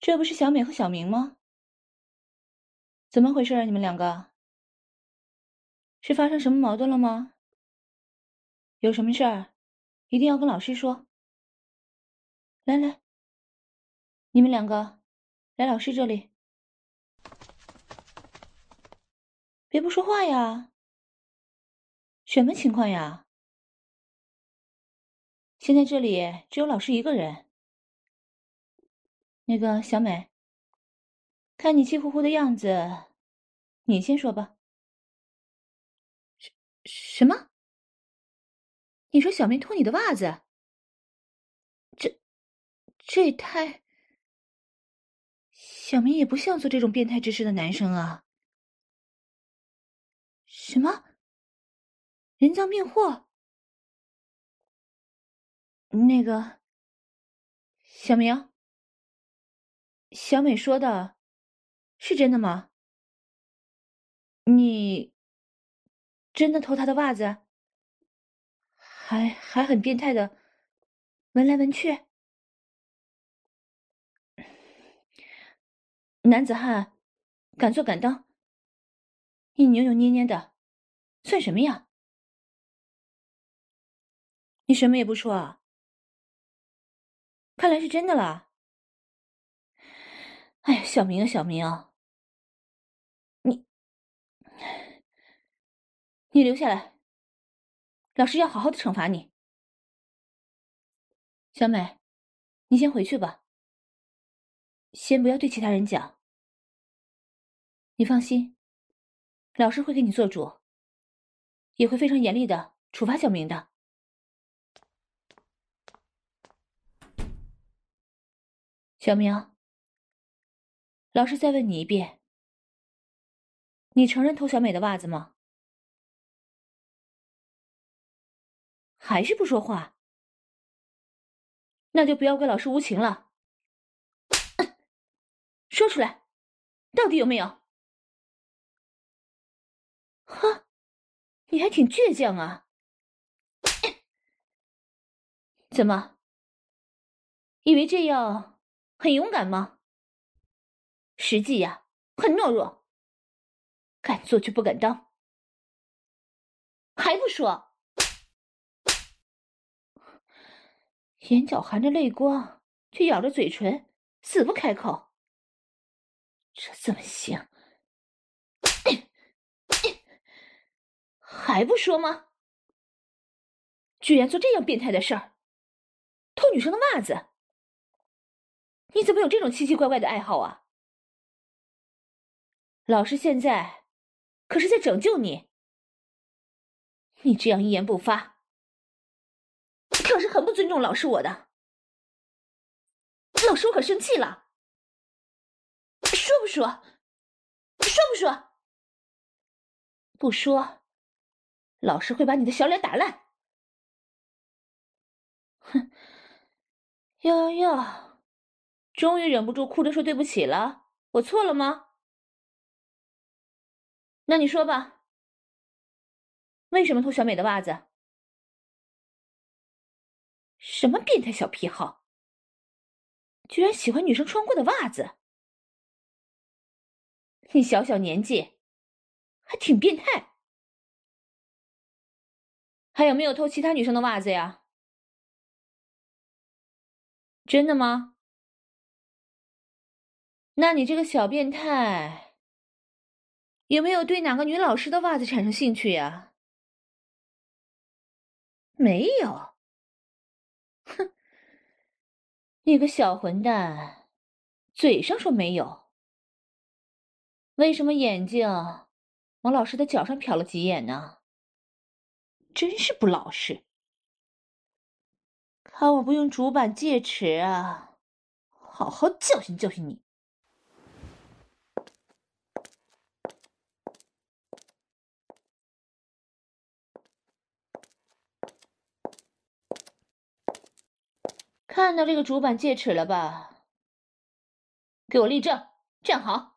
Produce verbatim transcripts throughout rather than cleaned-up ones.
这不是小美和小明吗？怎么回事啊？你们两个是发生什么矛盾了吗？有什么事儿，一定要跟老师说。来来，你们两个来老师这里，别不说话呀！什么情况呀？现在这里只有老师一个人。那个小美，看你气呼呼的样子，你先说吧。什什么？你说小明脱你的袜子？这这也太……小明也不像做这种变态之事的男生啊！什么？人赃并获？那个小明，小美说的是真的吗？你真的偷她的袜子，还还很变态的闻来闻去？男子汉敢做敢当，你扭扭捏捏的，算什么呀？你什么也不说啊？看来是真的了。哎呀，小明啊，小明啊，你你留下来，老师要好好的惩罚你。小美，你先回去吧，先不要对其他人讲。你放心，老师会给你做主，也会非常严厉的处罚小明的。小明，老师再问你一遍，你承认偷小美的袜子吗？还是不说话？那就不要怪老师无情了。说出来，到底有没有？呵，你还挺倔强啊！怎么，以为这样很勇敢吗？实际呀，很懦弱，敢做却不敢当。还不说？眼角含着泪光，却咬着嘴唇，死不开口。这怎么行？还不说吗？居然做这样变态的事儿，偷女生的袜子！你怎么有这种奇奇怪怪的爱好啊？老师现在可是在拯救你，你这样一言不发，可是很不尊重老师我的。老师我可生气了，说不说？说不说？不说，老师会把你的小脸打烂。哼，哟哟，终于忍不住哭着说对不起了，我错了吗？那你说吧，为什么偷小美的袜子？什么变态小癖好？居然喜欢女生穿过的袜子？你小小年纪，还挺变态。还有没有偷其他女生的袜子呀？真的吗？那你这个小变态，有没有对哪个女老师的袜子产生兴趣呀？没有。哼，你个小混蛋，嘴上说没有，为什么眼睛往老师的脚上瞟了几眼呢？真是不老实。看我不用竹板戒尺啊，好好教训教训你。看到这个竹板戒尺了吧？给我立正，站好，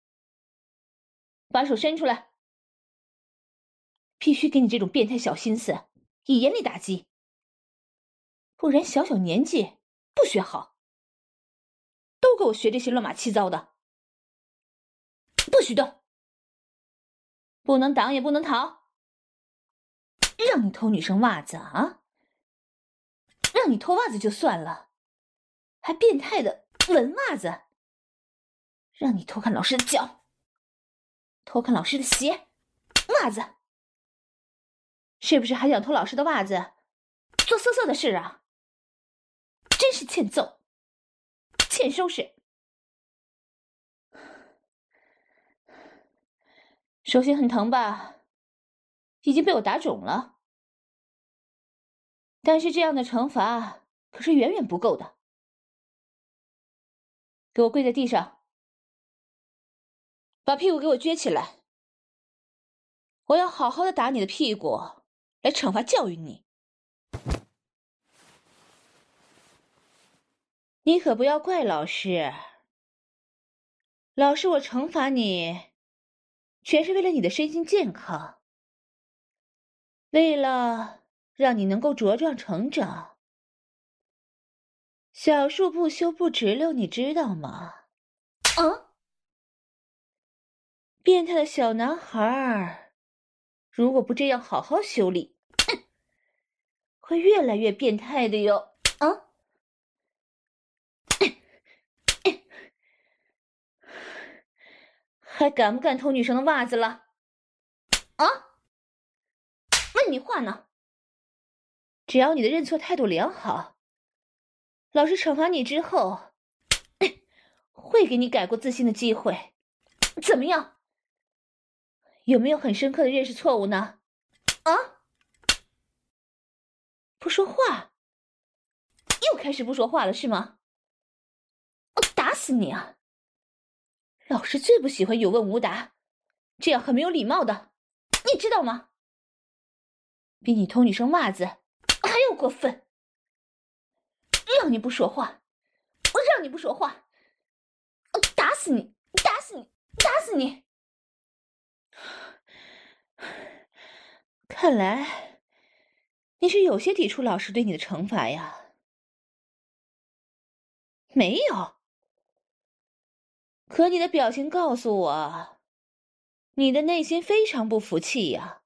把手伸出来。必须给你这种变态小心思以严厉打击，不然小小年纪不学好，都给我学这些乱码七糟的！不许动！不能挡也不能逃！让你偷女生袜子啊？让你偷袜子就算了，还变态的闻袜子！让你偷看老师的脚，偷看老师的鞋、袜子，是不是还想偷老师的袜子，做色色的事啊？真是欠揍，欠收拾！手心很疼吧？已经被我打肿了。但是这样的惩罚可是远远不够的。给我跪在地上，把屁股给我撅起来。我要好好的打你的屁股，来惩罚教育你。你可不要怪老师，老师我惩罚你，全是为了你的身心健康，为了让你能够茁壮成长。小树不修不直溜，你知道吗？啊！变态的小男孩，如果不这样好好修理，会越来越变态的哟！啊！还敢不敢偷女生的袜子了？啊！问你话呢。只要你的认错态度良好，老师惩罚你之后，会给你改过自新的机会。怎么样？有没有很深刻的认识错误呢？啊！不说话，又开始不说话了是吗？我打死你啊！老师最不喜欢有问无答，这样很没有礼貌的，你知道吗？比你偷女生袜子还要过分！让你不说话，我让你不说话，我打死你，打死你，打死你！看来你是有些抵触老师对你的惩罚呀。没有，可你的表情告诉我，你的内心非常不服气呀。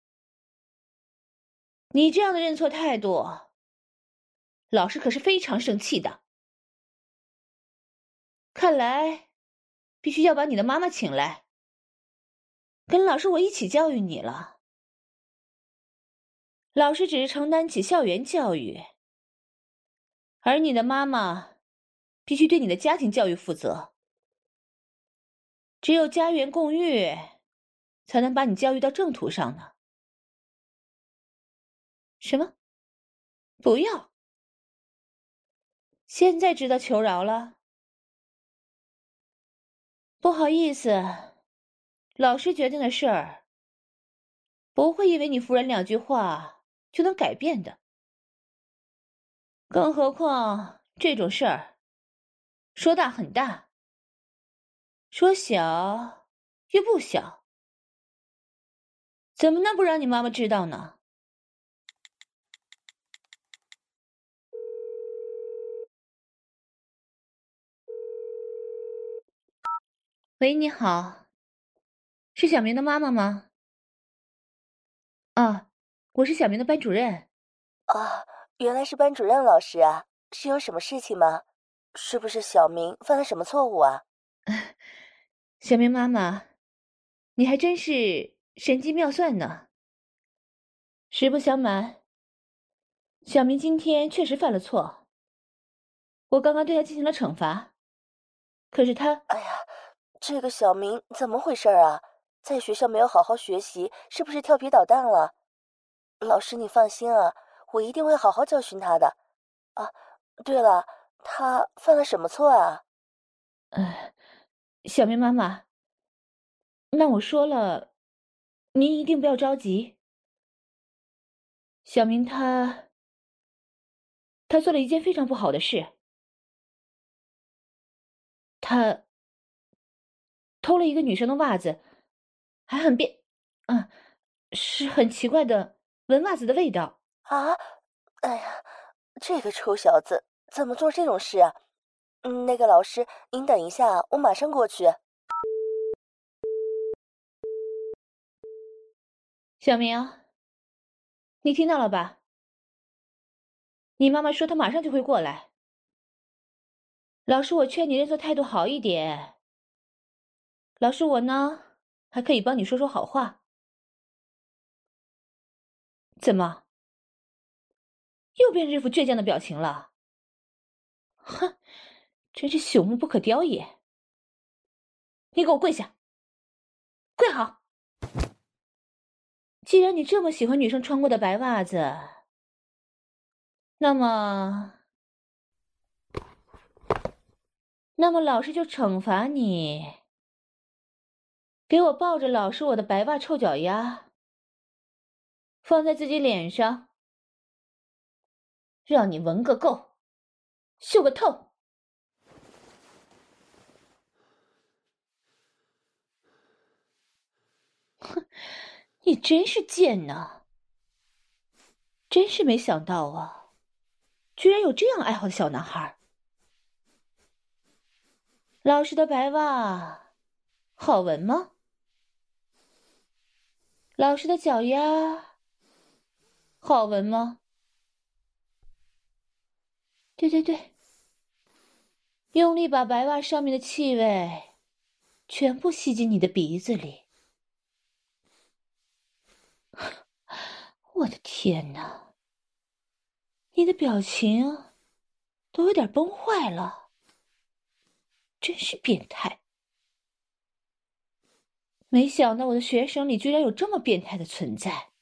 你这样的认错态度，老师可是非常生气的。看来必须要把你的妈妈请来，跟老师我一起教育你了。老师只是承担起校园教育，而你的妈妈必须对你的家庭教育负责。只有家园共育，才能把你教育到正途上呢。什么？不要！现在知道求饶了？不好意思，老师决定的事儿，不会因为你夫人两句话就能改变的。更何况这种事儿，说大很大，说小又不小，怎么能不让你妈妈知道呢？喂，你好，是小明的妈妈吗？啊，我是小明的班主任。 啊，原来是班主任老师啊，是有什么事情吗？是不是小明犯了什么错误啊？ 小明妈妈，你还真是神机妙算呢。实不相瞒，小明今天确实犯了错，我刚刚对他进行了惩罚，可是他…… 哎呀，这个小明怎么回事啊？在学校没有好好学习，是不是调皮捣蛋了？老师你放心啊，我一定会好好教训他的。啊，对了，他犯了什么错啊？ 呃，小明妈妈，那我说了，您一定不要着急。小明他……他做了一件非常不好的事，他偷了一个女生的袜子，还很变……啊，是很奇怪的闻袜子的味道。 啊，哎呀，这个臭小子怎么做这种事啊？ 嗯，那个老师，您等一下，我马上过去。 小明，你听到了吧？你妈妈说她马上就会过来。老师，我劝你认错态度好一点。老师，我呢，还可以帮你说说好话。怎么？又变这副倔强的表情了？哼，真是朽木不可雕也。你给我跪下，跪好。既然你这么喜欢女生穿过的白袜子，那么，那么老师就惩罚你，给我抱着老师我的白袜臭脚丫，放在自己脸上，让你闻个够，嗅个透。哼，你真是贱呐！真是没想到啊，居然有这样爱好的小男孩。老师的白袜好闻吗？老师的脚丫好闻吗？对对对，用力把白袜上面的气味全部吸进你的鼻子里。我的天哪，你的表情都有点崩坏了，真是变态。没想到我的学生里居然有这么变态的存在。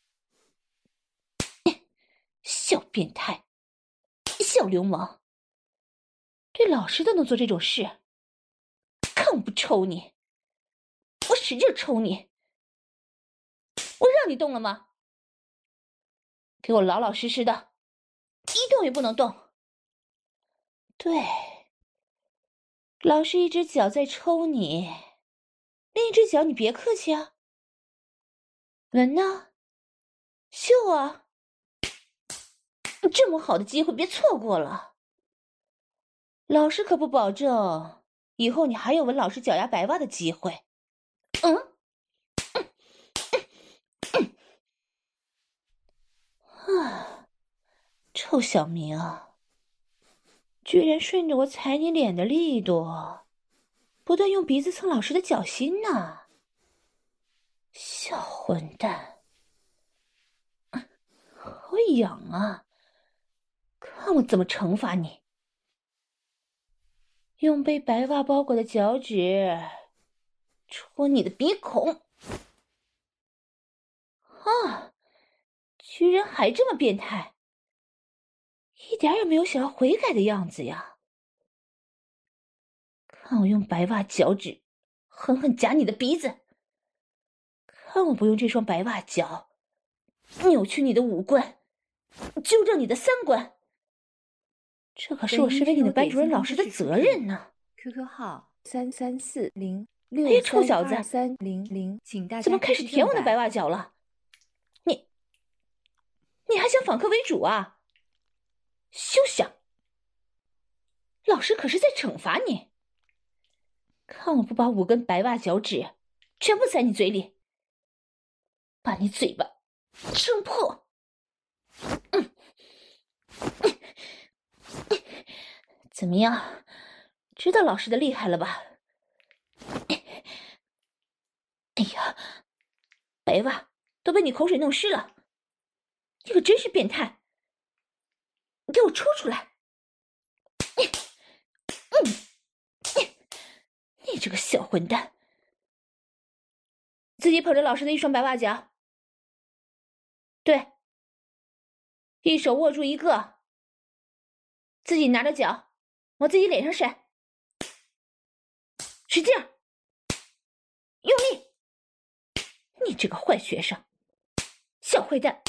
小变态，小流氓，对老师都能做这种事，看我不抽你，我使劲抽你，我让你动了吗？给我老老实实的，一动也不能动。对，老师一只脚在抽你，另一只脚你别客气啊。闻呢，嗅啊，这么好的机会别错过了。老师可不保证以后你还有闻老师脚丫白袜的机会。嗯，嗯嗯嗯啊，臭小明啊，居然顺着我踩你脸的力度，不断用鼻子蹭老师的脚心呢！小混蛋，好痒啊！看我怎么惩罚你！用被白袜包裹的脚趾戳你的鼻孔。啊！居然还这么变态，一点也没有想要悔改的样子呀！看我用白袜脚趾狠狠夹你的鼻子，看我不用这双白袜脚扭曲你的五官，纠正你的三观。这可是我身为你的班主任老师的责任呢。 Q Q 号三三四零六哎呀，臭小子， 三二三零零，请大家怎么开始舔我的白袜脚了？你，你还想反客为主啊？休想！老师可是在惩罚你，看我不把五根白袜脚趾全部塞你嘴里，把你嘴巴撑破！嗯，怎么样？知道老师的厉害了吧？哎呀，白袜都被你口水弄湿了，你可真是变态！你给我抽出来！嗯，你这个小混蛋，自己捧着老师的一双白袜脚，对，一手握住一个，自己拿着脚往自己脸上扇，使劲儿，用力！你这个坏学生，小坏蛋！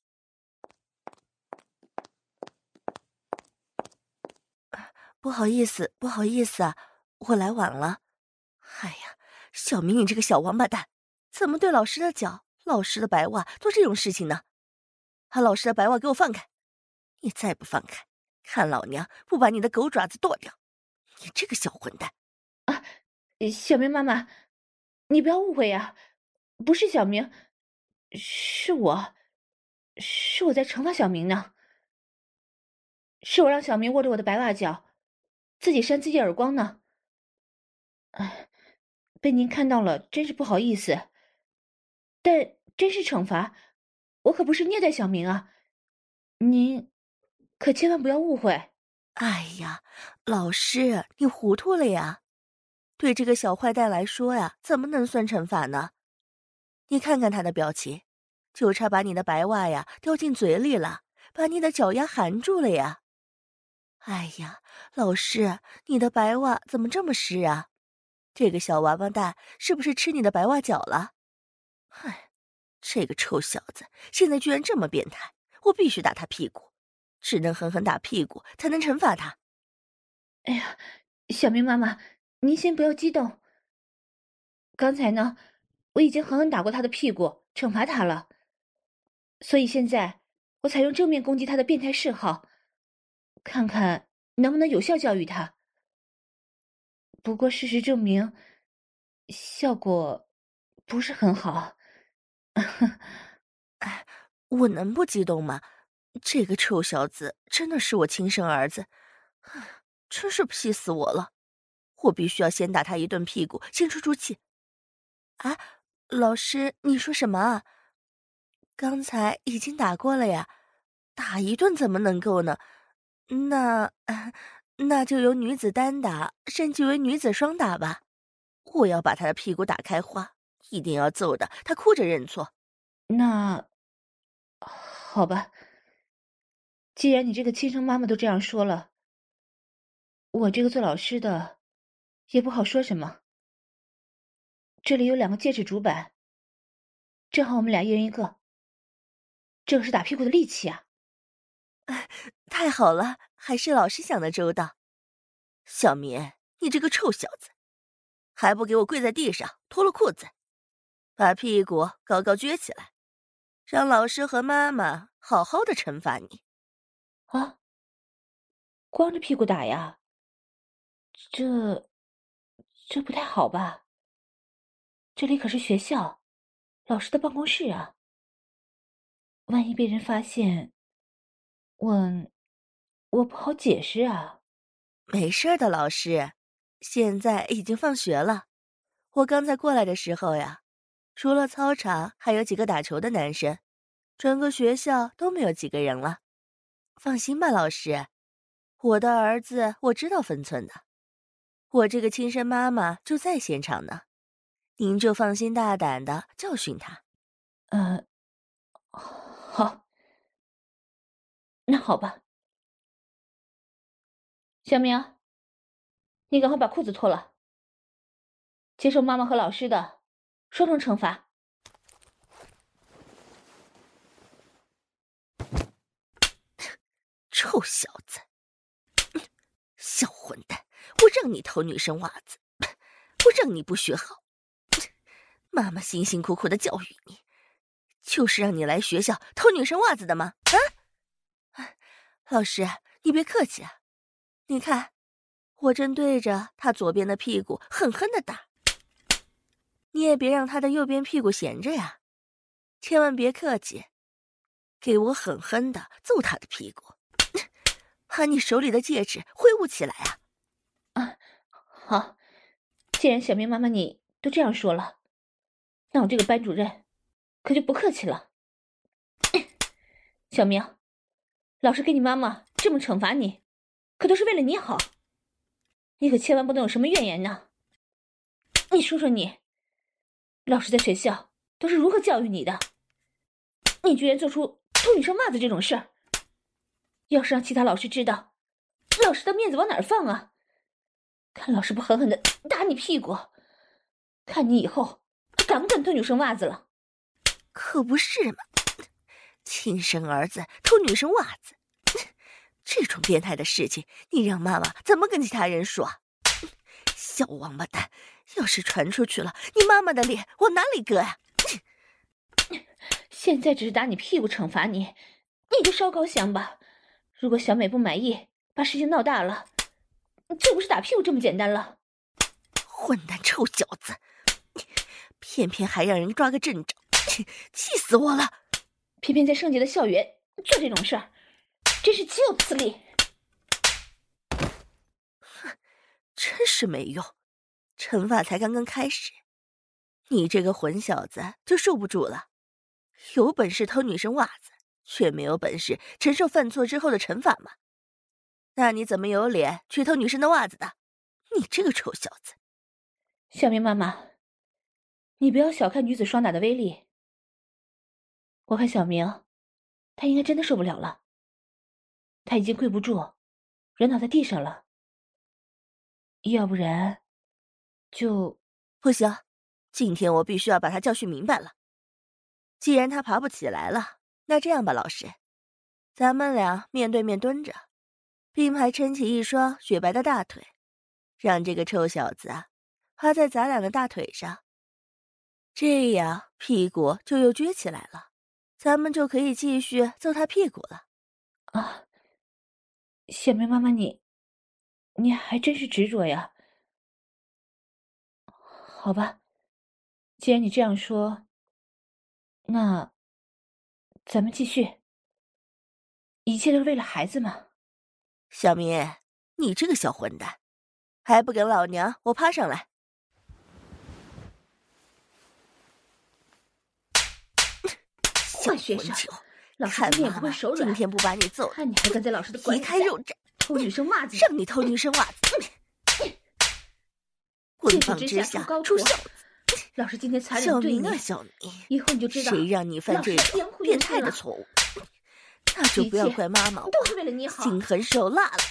不好意思，不好意思啊，我来晚了。哎呀，小明，你这个小王八蛋，怎么对老师的脚、老师的白袜做这种事情呢？把老师的白袜给我放开！你再不放开，看老娘不把你的狗爪子剁掉！ 你这个小混蛋！ 啊，小明妈妈，你不要误会呀，不是小明，是我，是我在惩罚小明呢。是我让小明握着我的白袜脚，自己扇自己耳光呢。哎，被您看到了，真是不好意思。但真是惩罚，我可不是虐待小明啊，您可千万不要误会。 哎呀，老师，你糊涂了呀！对这个小坏蛋来说呀，怎么能算惩罚呢？你看看他的表情，就差把你的白袜呀掉进嘴里了，把你的脚丫含住了呀！哎呀，老师，你的白袜怎么这么湿啊？这个小王八蛋是不是吃你的白袜脚了？唉，这个臭小子现在居然这么变态，我必须打他屁股，只能狠狠打屁股才能惩罚他。 哎呀，小明妈妈，您先不要激动。刚才呢，我已经狠狠打过他的屁股，惩罚他了。所以现在我采用正面攻击他的变态嗜好，看看能不能有效教育他。不过事实证明，效果不是很好。 哎，我能不激动吗？这个臭小子真的是我亲生儿子，唉，真是气死我了！我必须要先打他一顿屁股，先出出气。啊，老师，你说什么啊？刚才已经打过了呀，打一顿怎么能够呢？那那就由女子单打升级为女子双打吧。我要把他的屁股打开花，一定要揍的他哭着认错。 那好吧，既然你这个亲生妈妈都这样说了，我这个做老师的也不好说什么。这里有两个戒指主板，正好我们俩一人一个。这个是打屁股的利器啊！ 太好了，还是老师想的周到。小明，你这个臭小子，还不给我跪在地上，脱了裤子，把屁股高高撅起来，让老师和妈妈好好的惩罚你。 啊，光着屁股打呀？这这不太好吧？这里可是学校，老师的办公室啊。万一被人发现，我我不好解释啊。 没事的，老师，现在已经放学了。我刚才过来的时候呀，除了操场还有几个打球的男生，整个学校都没有几个人了。放心吧，老师，我的儿子我知道分寸的，我这个亲生妈妈就在现场呢，您就放心大胆的教训他。 呃，好，那好吧。小明，你赶快把裤子脱了，接受妈妈和老师的双重惩罚。 臭小子，小混蛋！我让你偷女生袜子，我让你不学好。妈妈辛辛苦苦的教育你，就是让你来学校偷女生袜子的吗？啊！老师，你别客气啊，你看，我正对着他左边的屁股狠狠的打，你也别让他的右边屁股闲着呀，千万别客气，给我狠狠的揍他的屁股。把你手里的戒指挥舞起来啊！ 啊，好，既然小明妈妈你都这样说了，那我这个班主任可就不客气了。小明，老师给你妈妈这么惩罚你，可都是为了你好，你可千万不能有什么怨言呢。你说说你，老师在学校都是如何教育你的？你居然做出偷女生袜子这种事儿！要是让其他老师知道，老师的面子往哪儿放啊？看老师不狠狠的打你屁股，看你以后还敢不敢偷女生袜子了？ 可不是嘛，亲生儿子偷女生袜子，这种变态的事情，你让妈妈怎么跟其他人说？小王八蛋，要是传出去了，你妈妈的脸往哪里搁呀？ 现在只是打你屁股惩罚你，你就烧高香吧。如果小美不满意，把事情闹大了， 就不是打屁股这么简单了。 混蛋臭小子，偏偏还让人抓个正着，气死我了！ 偏偏在圣洁的校园做这种事儿，真是岂有此理！ 哼，真是没用，惩罚才刚刚开始，你这个混小子就受不住了。有本事偷女生袜子，却没有本事承受犯错之后的惩罚吗？那你怎么有脸去偷女生的袜子的？你这个臭小子！ 小明妈妈，你不要小看女子双打的威力。我看小明，他应该真的受不了了，他已经跪不住，人倒在地上了。要不然，就不行，今天我必须要把他教训明白了。既然他爬不起来了，那这样吧，老师，咱们俩面对面蹲着，并排撑起一双雪白的大腿，让这个臭小子啊趴在咱俩的大腿上，这样屁股就又撅起来了，咱们就可以继续揍他屁股了。 啊，小明妈妈你，你还真是执着呀。好吧，既然你这样说，那咱们继续。一切都是为了孩子嘛。 小明，你这个小混蛋，还不跟老娘我趴上来！ 坏学生，老师今天也不会手软。 今天不把你揍， 看你还敢在老师的管皮开肉绽， 偷女生袜子， 让你偷女生袜子！棍棒之下出孝子。 老师今天残忍对你， 小明啊，小明， 以后你就知道谁让你犯这种变态的错误，那就不要怪妈妈， 都是为了你好， 心狠手辣了。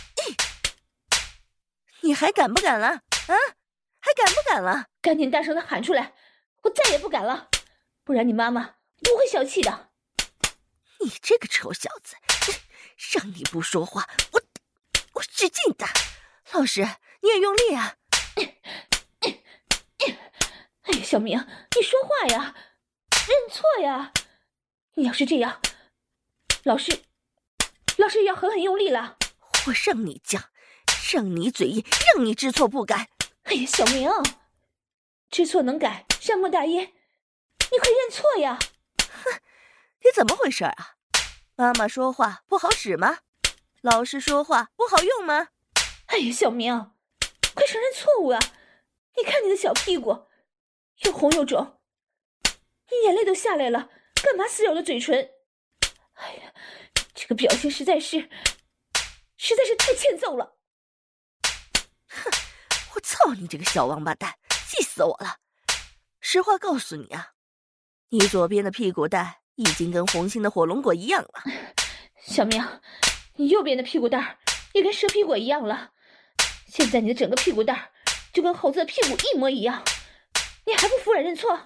你还敢不敢了？啊，还敢不敢了？ 赶紧大声的喊出来！我再也不敢了，不然你妈妈不会小气的。 你这个臭小子，让你不说话，我我使劲打。老师，你也用力啊！ 哎呀，小明，你说话呀，认错呀！你要是这样，老师，老师也要狠狠用力了。 我让你犟，让你嘴硬，让你知错不改。 哎呀，小明，知错能改，善莫大焉，你快认错呀！ 哼，你怎么回事啊？妈妈说话不好使吗？老师说话不好用吗？ 哎呀，小明，快承认错误啊！你看你的小屁股，又红又肿，你眼泪都下来了，干嘛撕咬着嘴唇？哎呀，这个表情实在是，实在是太欠揍了！ 哼，我操你这个小王八蛋，气死我了！实话告诉你啊，你左边的屁股蛋已经跟红心的火龙果一样了。 小明，你右边的屁股蛋也跟蛇皮果一样了。现在你的整个屁股蛋就跟猴子的屁股一模一样，你还不服软认错？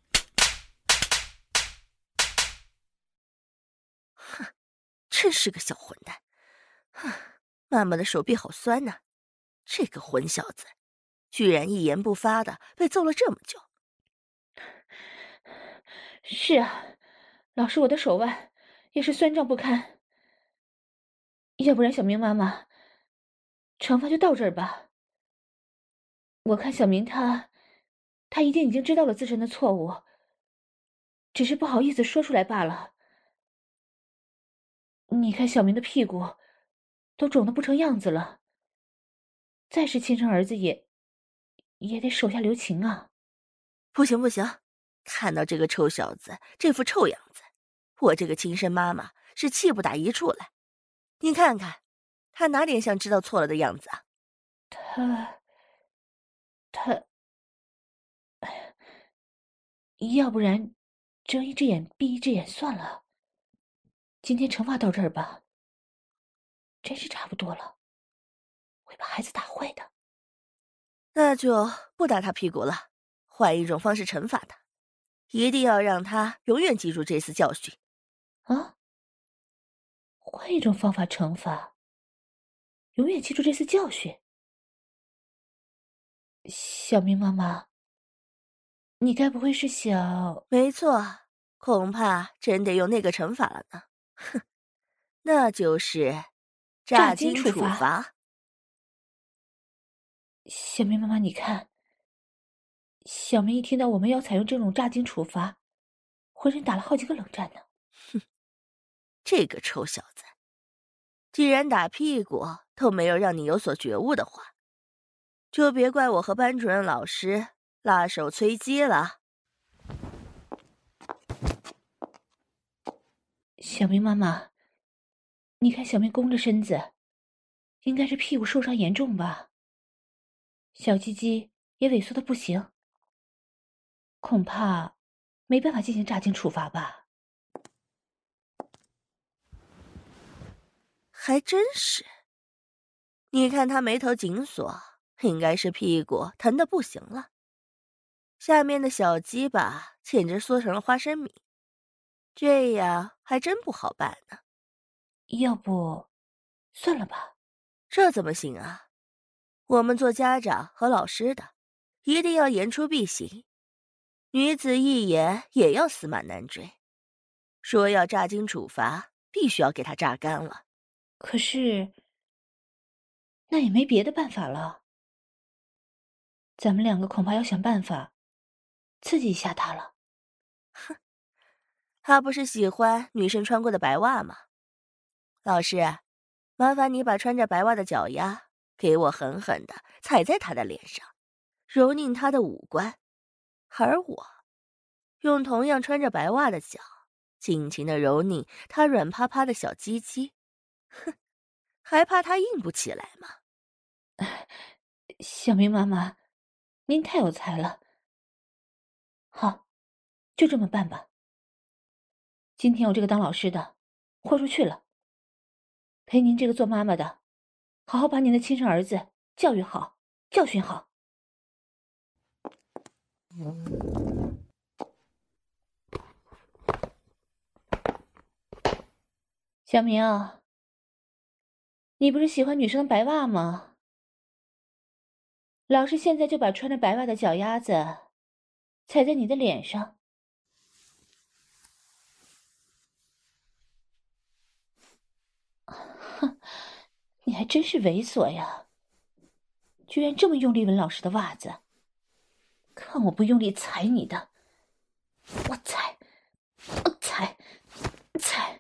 哼，真是个小混蛋！哼，妈妈的手臂好酸呐、啊，这个混小子，居然一言不发的被揍了这么久。 是啊，老师，我的手腕也是酸胀不堪。要不然，小明妈妈，惩罚就到这儿吧。我看小明他，他一定已经知道了自身的错误，只是不好意思说出来罢了。你看小明的屁股都肿得不成样子了，再是亲生儿子也也得手下留情啊。 不行不行，看到这个臭小子这副臭样子，我这个亲生妈妈是气不打一处来。你看看他哪点像知道错了的样子啊？ 他他哎呀，要不然睁一只眼闭一只眼算了，今天惩罚到这儿吧，真是差不多了，会把孩子打坏的。 那就不打他屁股了，换一种方式惩罚他，一定要让他永远记住这次教训。 啊？换一种方法惩罚，永远记住这次教训。小明妈妈，你该不会是想…… 没错，恐怕真得用那个惩罚了呢。哼，那就是炸金处罚。 小明妈妈，你看，小明一听到我们要采用这种炸精处罚，浑身打了好几个冷战呢。 哼，这个臭小子，既然打屁股都没有让你有所觉悟的话，就别怪我和班主任老师辣手摧鸡了。 小明妈妈，你看小明弓着身子，应该是屁股受伤严重吧？小鸡鸡也萎缩的不行，恐怕没办法进行炸精处罚吧？ 还真是。你看他眉头紧锁，应该是屁股疼得不行了，下面的小鸡巴简直缩成了花生米，这样还真不好办呢。 要不算了吧？ 这怎么行啊？我们做家长和老师的，一定要言出必行，女子一言也要死马难追。说要炸精处罚，必须要给他榨干了。 可是，那也没别的办法了。咱们两个恐怕要想办法刺激一下他了。 哼，他不是喜欢女生穿过的白袜吗？老师，麻烦你把穿着白袜的脚丫给我狠狠地踩在他的脸上，揉拧他的五官，而我用同样穿着白袜的脚尽情地揉拧他软趴趴的小鸡鸡。哼，还怕他硬不起来吗？ 小明妈妈，您太有才了。好，就这么办吧。今天我这个当老师的豁出去了，陪您这个做妈妈的，好好把您的亲生儿子教育好，教训好。小明，你不是喜欢女生的白袜吗？老师现在就把穿着白袜的脚丫子踩在你的脸上。哼，你还真是猥琐呀！居然这么用力吻老师的袜子，看我不用力踩你的！我踩，我踩，踩！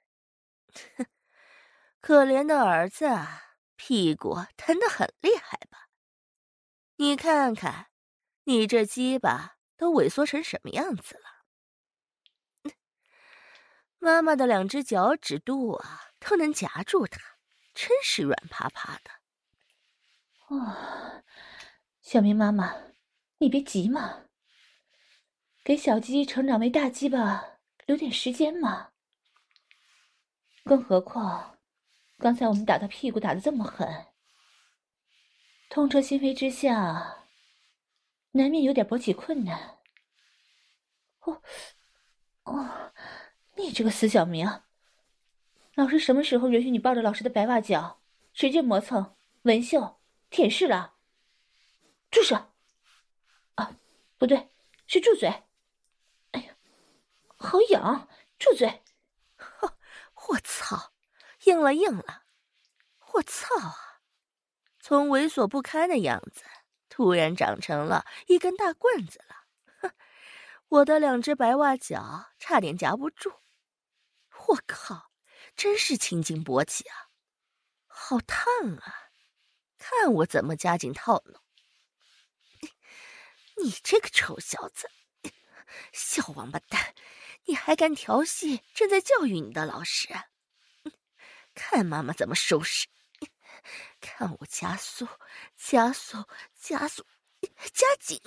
可怜的儿子啊，屁股疼得很厉害吧？你看看，你这鸡巴都萎缩成什么样子了？妈妈的两只脚趾肚啊，都能夹住它，真是软趴趴的。 哦，小明妈妈，你别急嘛，给小鸡成长为大鸡巴留点时间嘛。更何况，刚才我们打他屁股打得这么狠，痛彻心扉之下，难免有点勃起困难。哦，哦，你这个死小明，老师什么时候允许你抱着老师的白袜脚使劲磨蹭、闻嗅、舔舐了？住手！啊，不对，是住嘴！哎呀，好痒，住嘴！ 我操，硬了硬了！我操啊！从猥琐不堪的样子，突然长成了一根大棍子了。哼，我的两只白袜脚差点夹不住。我靠，真是青筋勃起啊！好烫啊！看我怎么加紧套路！你这个臭小子，小王八蛋，你还敢调戏正在教育你的老师？看妈妈怎么收拾！看我加速，加速，加速，加紧！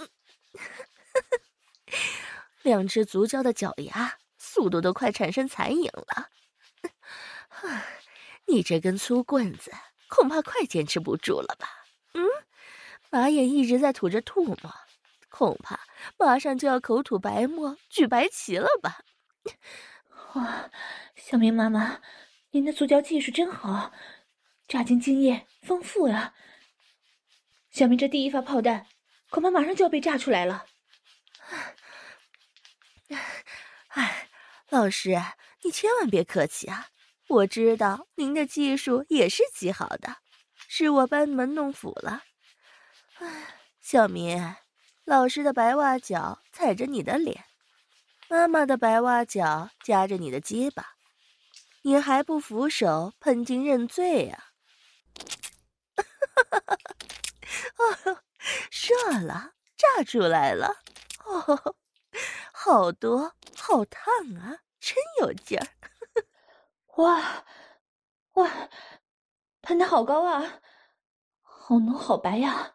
两只足胶的脚丫，速度都快产生残影了。你这根粗棍子，恐怕快坚持不住了吧？嗯，马眼一直在吐着唾沫，恐怕马上就要口吐白沫，举白旗了吧？ 哇，小明妈妈，您的足胶技术真好，炸精经验丰富呀！小明这第一发炮弹，恐怕马上就要被炸出来了。 哎，老师，你千万别客气啊！我知道您的技术也是极好的，是我班门弄斧了。 小明，老师的白袜脚踩着你的脸，妈妈的白袜脚夹着你的鸡巴，你还不服手，喷金认罪啊！哦，射了，炸出来了！哦，好多，好烫啊，真有劲儿！ 哇哇，喷的好高啊，好浓好白呀！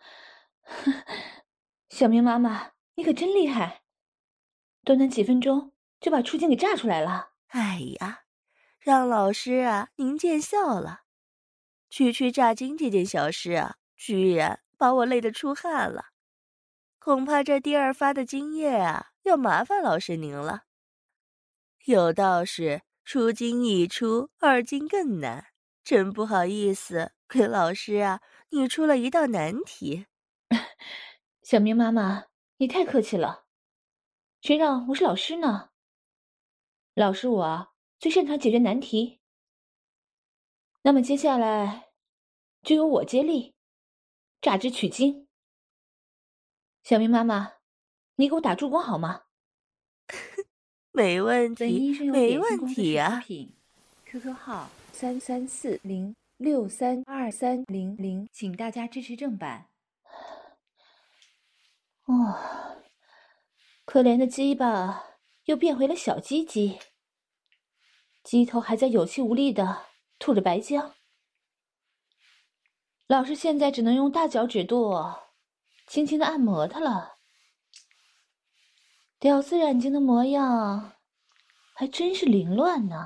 小明妈妈，你可真厉害，短短几分钟就把初经给炸出来了。 哎呀，让老师啊您见笑了。区区炸精这件小事啊，居然把我累得出汗了。恐怕这第二发的精液啊，要麻烦老师您了。有道是初经一出，二经更难，真不好意思，给老师啊，你出了一道难题。 小明妈妈，你太客气了，谁让我是老师呢？老师我最擅长解决难题。那么接下来就由我接力，榨汁取精。小明妈妈，你给我打助攻好吗？ 没问本题， 医生有没点心工作室出问题啊！ 品 ，Q Q 号三三四零六三二三零零，请大家支持正版。 哦，可怜的鸡巴又变回了小鸡鸡，鸡头还在有气无力的吐着白浆。老师现在只能用大脚趾肚轻轻的按摩它了。屌丝染精的模样还真是凌乱呢。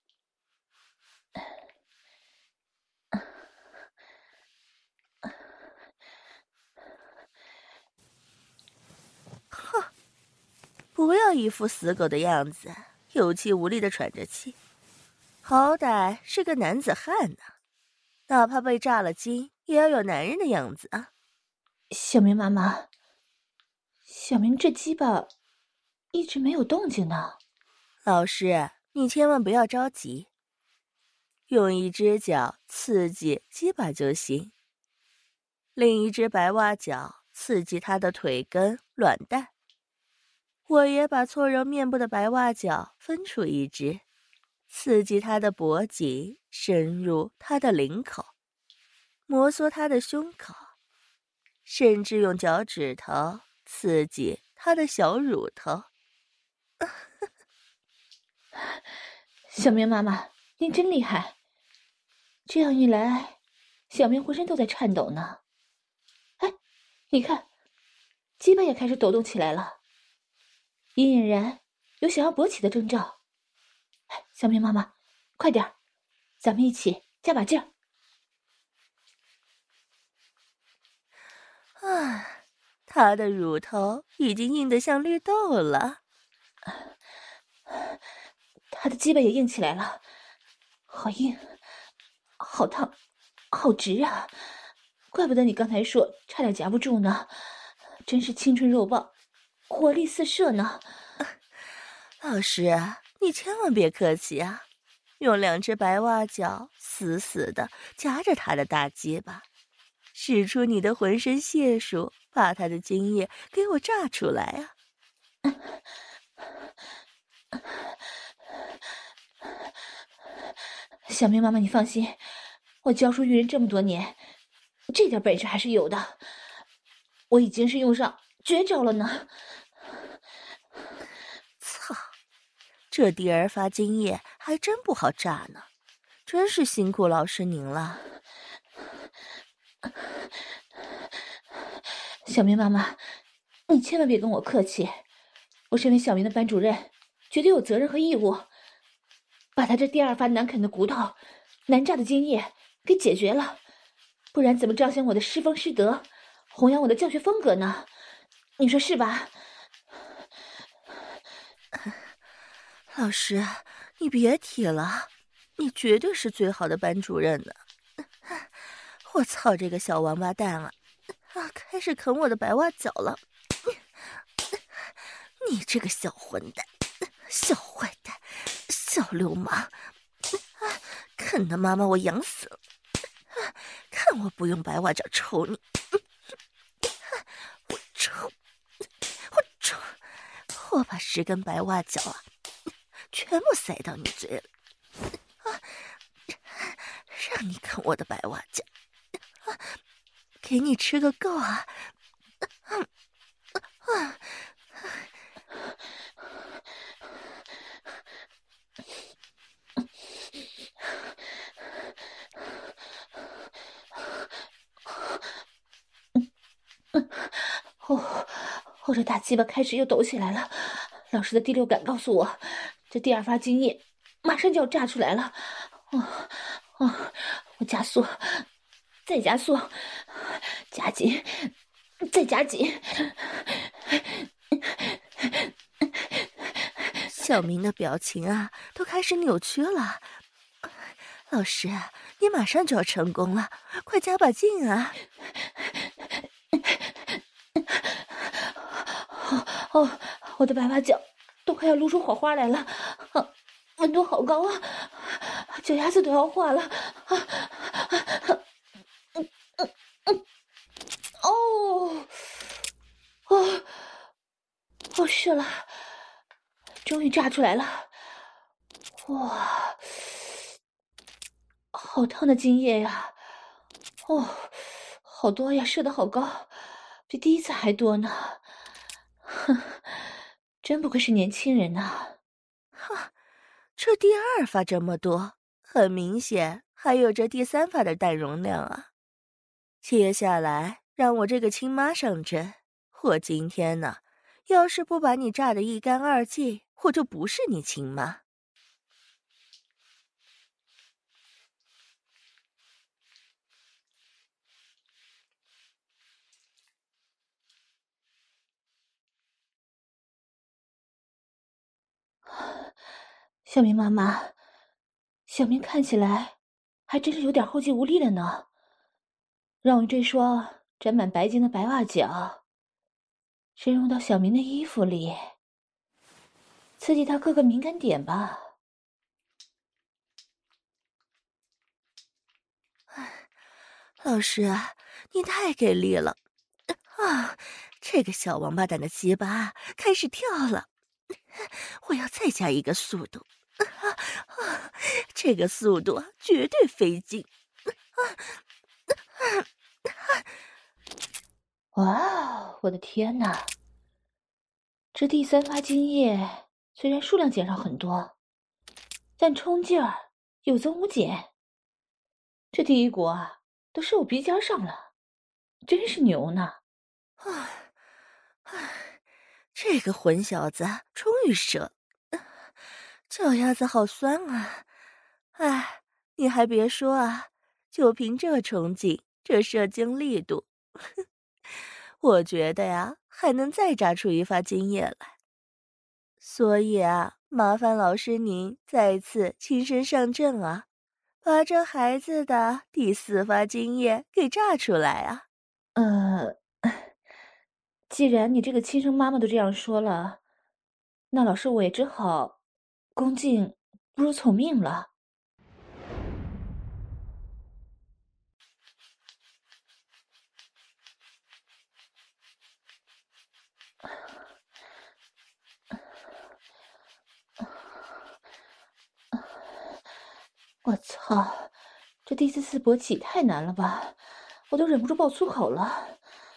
哼，不要一副死狗的样子，有气无力的喘着气，好歹是个男子汉呢，哪怕被炸了精，也要有男人的样子啊！ 小明妈妈，小明这鸡巴一直没有动静呢。 老师，你千万不要着急，用一只脚刺激鸡巴就行，另一只白袜脚刺激他的腿根、卵蛋。我也把搓揉面部的白袜脚分出一只，刺激他的脖颈，深入他的领口，摩挲他的胸口，甚至用脚趾头刺激他的小乳头。 小明妈妈，您真厉害！这样一来，小明浑身都在颤抖呢。哎，你看，鸡巴也开始抖动起来了，隐隐然有想要勃起的征兆。哎，小明妈妈，快点儿，咱们一起加把劲儿。 啊，他的乳头已经硬得像绿豆了。 他的鸡巴也硬起来了，好硬，好烫，好直啊！怪不得你刚才说差点夹不住呢，真是青春肉爆，火力四射呢。 老师，你千万别客气啊，用两只白袜脚死死的夹着他的大鸡巴，使出你的浑身解数，把他的精液给我炸出来啊！ 小明妈妈，你放心，我教书育人这么多年，这点本事还是有的。我已经是用上绝招了呢。 操，这第二发精液还真不好炸呢，真是辛苦老师您了。 小明妈妈，你千万别跟我客气，我身为小明的班主任，绝对有责任和义务把他这第二发难啃的骨头、难榨的精液给解决了，不然怎么彰显我的师风师德，弘扬我的教学风格呢？你说是吧？ 老师，你别提了，你绝对是最好的班主任呢。我操这个小王八蛋啊！啊，开始啃我的白袜脚了！你这个小混蛋，小坏蛋，小流氓！啃的妈妈我痒死了！看我不用白袜脚抽你！ 我把十根白袜脚啊，全部塞到你嘴里，啊，让你啃我的白袜脚，啊，给你吃个够啊！啊啊！ 哦，我这大鸡巴开始又抖起来了。老师的第六感告诉我，这第二发精液马上就要炸出来了。哦哦，我加速，再加速，加紧，再加紧。 小明的表情啊，都开始扭曲了。老师，你马上就要成功了，快加把劲啊！ 哦哦，我的白袜脚都快要撸出火花来了，啊，温度好高啊，脚丫子都要化了。啊啊嗯嗯嗯，哦哦哦，是了，终于炸出来了！哇，好烫的精液呀！哦，好多呀，射得好高，比第一次还多呢。哼，真不愧是年轻人呐！ 哈，这第二发这么多，很明显还有这第三发的蛋容量啊！接下来让我这个亲妈上阵，我今天呢，要是不把你炸得一干二净，我就不是你亲妈。 小明妈妈，小明看起来还真是有点后继无力了呢。让我这双沾满白金的白袜脚深入到小明的衣服里，刺激他各个敏感点吧。 老师啊，你太给力了啊！这个小王八蛋的鸡巴开始跳了，我要再加一个速度啊啊！这个速度绝对费劲啊啊啊！ 哇，我的天哪！这第三发精液虽然数量减少很多，但冲劲儿有增无减。这第一股啊，都射我鼻尖上了，真是牛呢！ 啊，唉，这个混小子终于射，脚丫子好酸啊！哎，你还别说啊，就凭这冲劲，这射精力度，我觉得呀，还能再炸出一发精液来。所以啊，麻烦老师您再次亲身上阵啊，把这孩子的第四发精液给炸出来啊！ 呃，既然你这个亲生妈妈都这样说了，那老师我也只好恭敬不如从命了。我操，这第四次勃起太难了吧，我都忍不住爆粗口了。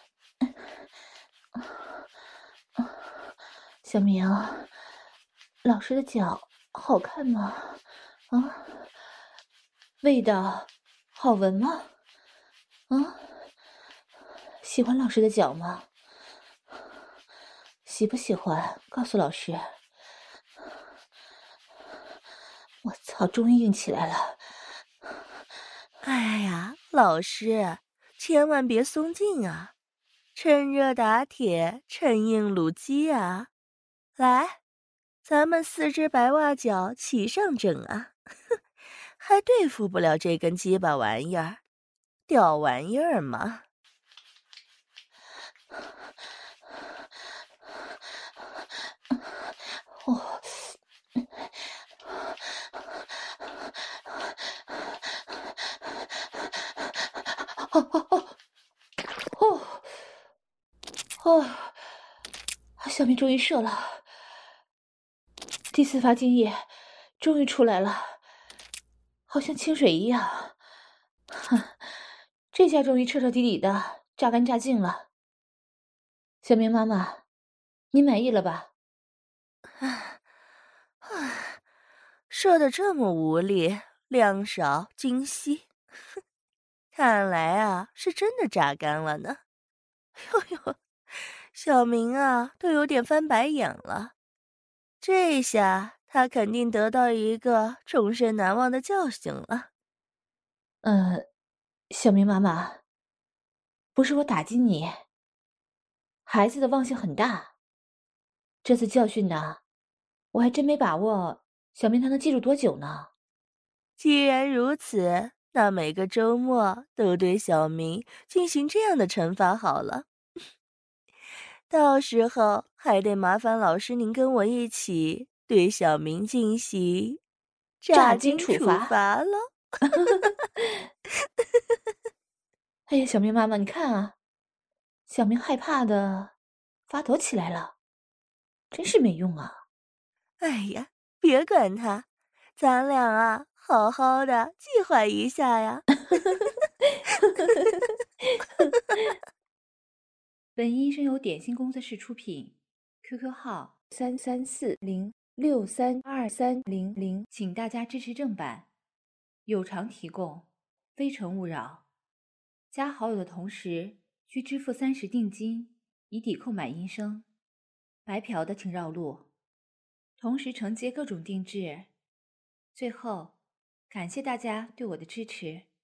小明，老师的脚好看吗？啊，味道好闻吗？啊，喜欢老师的脚吗？喜不喜欢？告诉老师。我操，终于硬起来了！ 哎呀，老师，千万别松劲啊，趁热打铁，趁硬撸鸡啊！来，咱们四只白袜脚齐上阵啊！还对付不了这根鸡巴玩意儿，屌玩意儿嘛！ 哦，哦哦哦哦哦！小明终于射了， 第四发精液终于出来了，好像清水一样。哼，这下终于彻彻底底的榨干榨净了。小明妈妈，你满意了吧？ 唉，唉，射得这么无力，量少精细，看来啊是真的榨干了呢。呦呦，小明啊都有点翻白眼了。这下他肯定得到一个终身难忘的教训了。 呃，小明妈妈，不是我打击你，孩子的忘性很大。这次教训呢，我还真没把握，小明他能记住多久呢？ 既然如此，那每个周末都对小明进行这样的惩罚好了。到时候还得麻烦老师您跟我一起对小明进行榨精处精处罚。 罚了。 哎呀，小明妈妈，你看啊，小明害怕的发抖起来了，真是没用啊！ 哎呀，别管他，咱俩啊，好好的计划一下呀。 本音声由点心工作室出品 ，Q Q 号三三四零六三二三零零，请大家支持正版，有偿提供，非诚勿扰。加好友的同时需支付三十定金，以抵购买音声。白嫖的请绕路，同时承接各种定制。最后，感谢大家对我的支持。